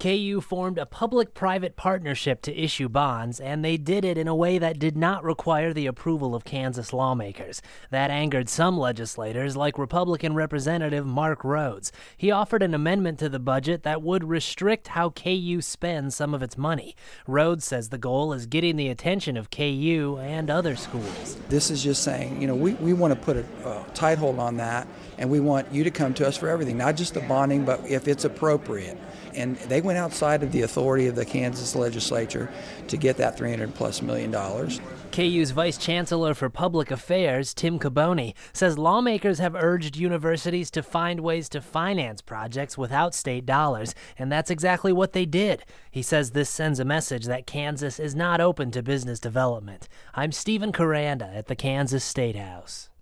KU formed a public-private partnership to issue bonds, and they did it in a way that did not require the approval of Kansas lawmakers. That angered some legislators, like Republican Representative Mark Rhodes. He offered an amendment to the budget that would restrict how KU spends some of its money. Rhodes says the goal is getting the attention of KU and other schools. This is just saying, we want to put a tight hold on that, and we want you to come to us for everything, not just the bonding, but if it's appropriate. And they went outside of the authority of the Kansas legislature to get that $300+ million. KU's Vice Chancellor for Public Affairs, Tim Caboni, says lawmakers have urged universities to find ways to finance projects without state dollars, and that's exactly what they did. He says this sends a message that Kansas is not open to business development. I'm Stephen Caranda at the Kansas State House.